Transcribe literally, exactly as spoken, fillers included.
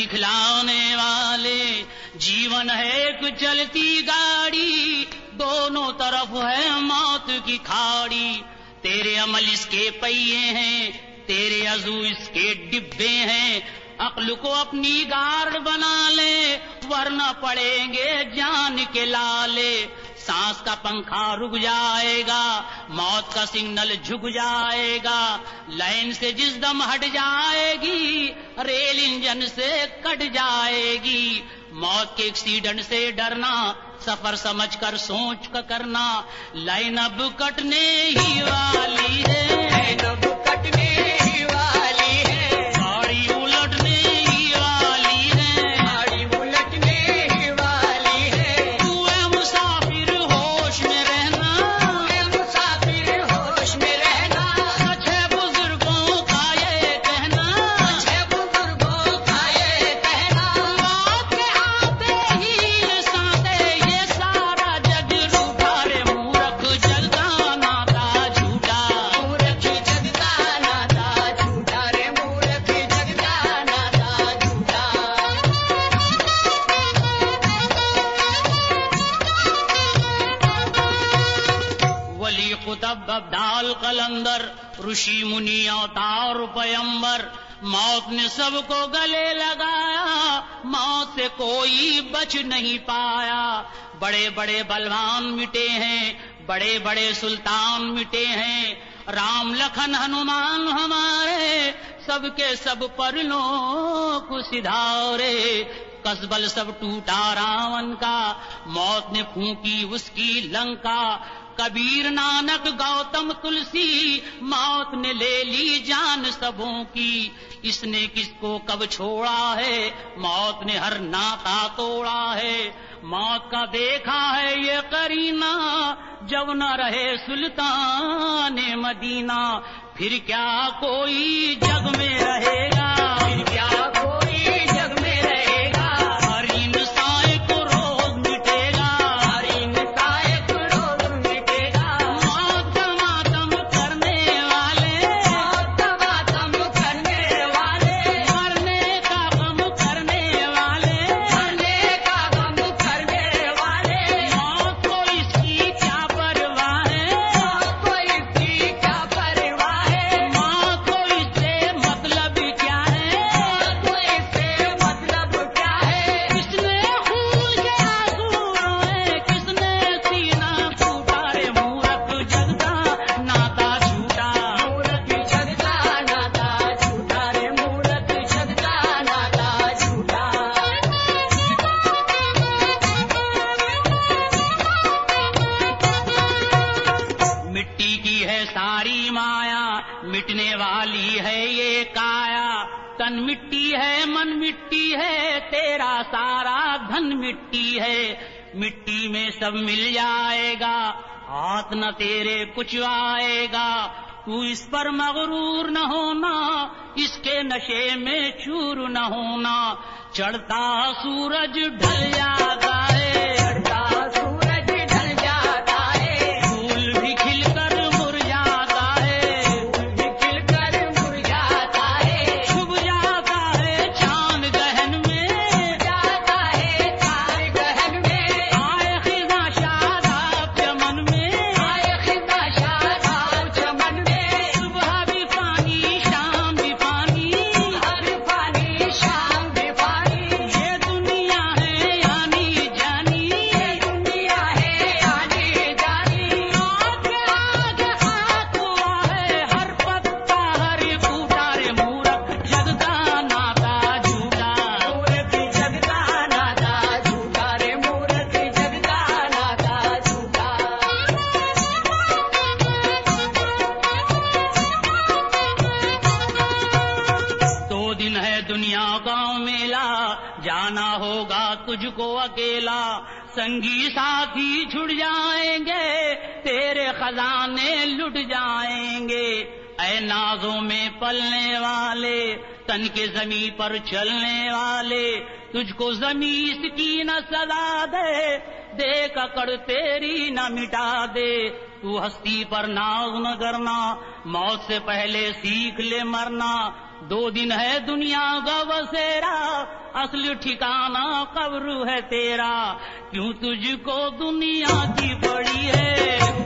दिखलाने वाले। जीवन है एक चलती गाड़ी, दोनों तरफ है मौत की खाड़ी। तेरे अमल इसके पहिए हैं, तेरे अज़ू इसके डिब्बे हैं। अक्ल को अपनी गार्ड बना ले, वरना पड़ेंगे जान के लाले। सांस का पंखा रुक जाएगा, मौत का सिग्नल झुक जाएगा। लाइन से जिस दम हट जाएगी, रेल इंजन से कट जाएगी। मौत के एक्सीडेंट से डरना, सफर समझ कर सोच कर करना। लाइन अब कटने ही वाली है, लाइन अब कटने ही वाली है। गाड़ी उलटने ही वाली है, गाड़ी उलटने ही वाली है। तू है मुसाफिर होश में रहना, तू है मुसाफिर होश में रहना। सच है बुजुर्गों का ये कहना, सच है बुजुर्गों का ये कहना। मौत के आते ही ये सांते, ये सारा जग रूठा रे मूर्ख जग का नाता झूठा। मूर्ख जग का नाता झूठा रे, मूर्ख जग का नाता झूठा। वली कुतब अब्दाल कलंदर, ऋषि मुनि अवतार पैगंबर। मौत ने सबको गले लगाया, मौत से कोई बच नहीं पाया। बड़े बड़े बलवान मिटे हैं, बड़े बड़े सुल्तान मिटे हैं। राम लखन हनुमान हमारे, सबके सब परलों को सिधारे। कसबल सब टूटा रावण का, मौत ने फूंकी उसकी लंका। कबीर नानक गौतम तुलसी, मौत ने ले ली जान सबों की। इसने किसको कब छोड़ा है, मौत ने हर नाता तोड़ा है। मौत का देखा है ये करीना, जब न रहे सुल्तान मदीना। फिर क्या कोई जग में रहेगा, फिर क्या कोई जग में रहेगा। हर इंसान को रोज मिटेगा, हर इंसान को रोज मिटेगा। मौत का मातम करने वाले, मौत का मातम करने वाले। मरने का गम करने वाले, मरने का गम करने वाले। मौत को इसकी क्या परवाह है, मौत को इसकी क्या परवाह है। मौत को इससे मतलब क्या है, मौत को इससे मतलब क्या है। किसने खून के आंसू रोए, किसने सीना फूटा रे मूर्ख जग का नाता झूठा। मूर्ख जग का नाता झूठा रे, मूर्ख जग का नाता झूठा। मिट्टी की है सारी माया, मिटने वाली है ये काया। तन मिट्टी है, मन मिट्टी है, तेरा सारा धन मिट्टी है। मिट्टी में सब मिल जाएगा, हाथ न तेरे कुछ आएगा। तू इस पर मगरूर न होना, इसके नशे में चूर न होना। चढ़ता सूरज ढल जाता है, चढ़ता सूरज ढल जाता है। फूल भी खिलकर मुरझाता है, फूल भी खिलकर मुरझाता है। छुप जाता है चांद गहन में, जाता है चांद गहन में। आए खिज़ां शादाब चमन में, आए खिज़ां शादाब चमन में। सुबह भी पानी, शाम भी पानी, सुबह भी पानी, शाम भी पानी। ये दुनिया है यानी जानी, ये दुनिया है यानी जानी। मौत के आगे खाक हुआ है हर पत्ता, हर बूटा रे मूर्ख जग का नाता झूठा। मूर्ख जग का नाता झूठा रे, मूर्ख जग का नाता झूठा। दो दिन है दुनिया का मेला, जाना होगा तुझको अकेला। संगी साथी छुट जाएंगे, तेरे खजाने लुट जाएंगे। ऐ नाजों में पलने वाले, तन के जमी पर चलने वाले। तुझको जमी इसकी न सजा दे, देख अकड़ तेरी न मिटा दे। तू हस्ती पर नाज न करना, मौत से पहले सीख ले मरना। दो दिन है दुनिया का बसेरा, اصل ٹھکانہ قبر ہے تیرا، کیوں تجھ کو دنیا کی پڑی ہے؟